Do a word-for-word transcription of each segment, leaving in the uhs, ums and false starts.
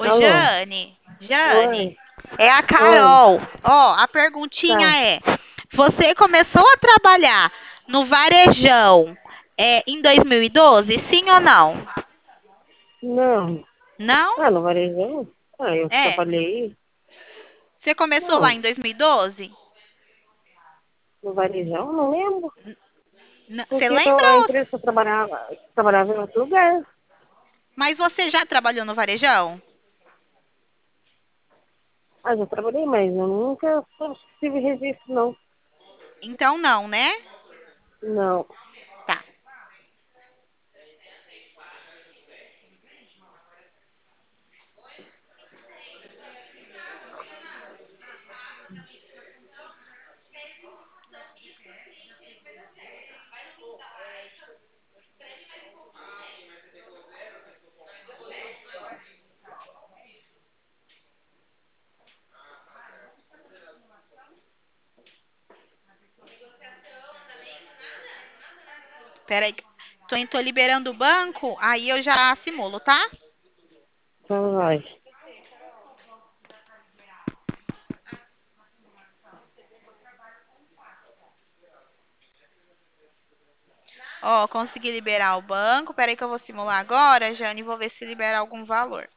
Ô, Alô? Jane, Jane, Oi? é a Oi? Carol. Ó, a perguntinha Tá. é: você começou a trabalhar no Varejão é, em dois mil e doze, sim ou não? Não. Não? Ah, no varejão? Ah, eu É. trabalhei. Você começou lá Não. em dois mil e doze? No varejão? Não lembro. N- Você Porque eu- lembra? a ou empresa que eu trabalhava, trabalhava em outro lugar. Mas você já trabalhou no Varejão? Ah, já trabalhei, mas eu nunca tive registro, não. Então não, né? Não. Tá. Peraí. Tô, tô liberando o banco, aí eu já simulo, tá? Então vai. Ó, consegui liberar o banco. Peraí que eu vou simular agora, Jane, e vou ver se libera algum valor.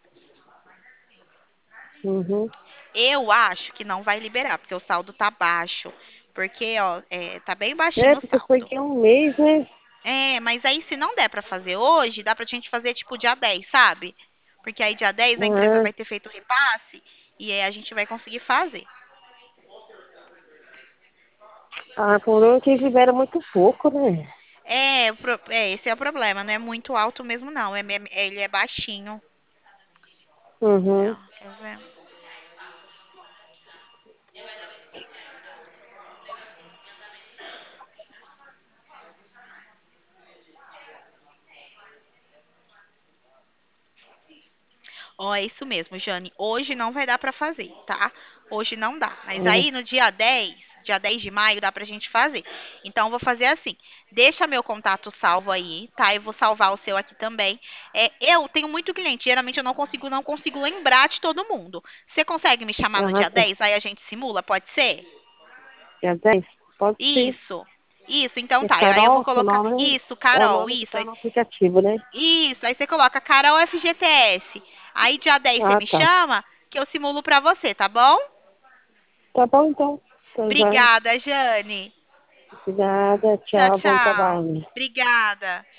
Uhum. Eu acho que não vai liberar, porque o saldo tá baixo. Porque, ó, é, tá bem É, baixinho o porque foi saldo. que é um mês, né? É, mas aí se não der pra fazer hoje, dá pra gente fazer tipo dia dez, sabe? Porque aí dia dez a empresa Ah, vai ter feito o repasse e aí a gente vai conseguir fazer. ah, por um que eles liberam muito pouco, né? É, o pro- é, esse é o problema, não é muito alto mesmo não, é, me- ele é baixinho. Uhum. Ó, quer ver? Ó, é isso mesmo, Jane. Hoje não vai dar pra fazer, tá? Hoje não dá. Mas É. aí no dia dez, dia dez de maio, dá pra gente fazer. Então eu vou fazer assim. Deixa meu contato salvo aí, tá? Eu vou salvar o seu aqui também. É, eu tenho muito cliente, geralmente eu não consigo, não consigo lembrar de todo mundo. Você consegue me chamar no Ah, dia tá. dez? Aí a gente simula, pode ser? Dia dez? Pode ser. Isso. Isso, então É tá. Aí eu vou Carol, seu colocar. nome, né? Isso, É o Carol, nome que isso. tá no aplicativo, né? Isso, aí você coloca Carol F G T S. Aí dia dez você Ah, me tá. chama que eu simulo pra você, tá bom? Tá bom, então. Tá joia. Obrigada, Jane. Obrigada. Tchau, Tchau. Bom tchau. trabalho. Obrigada.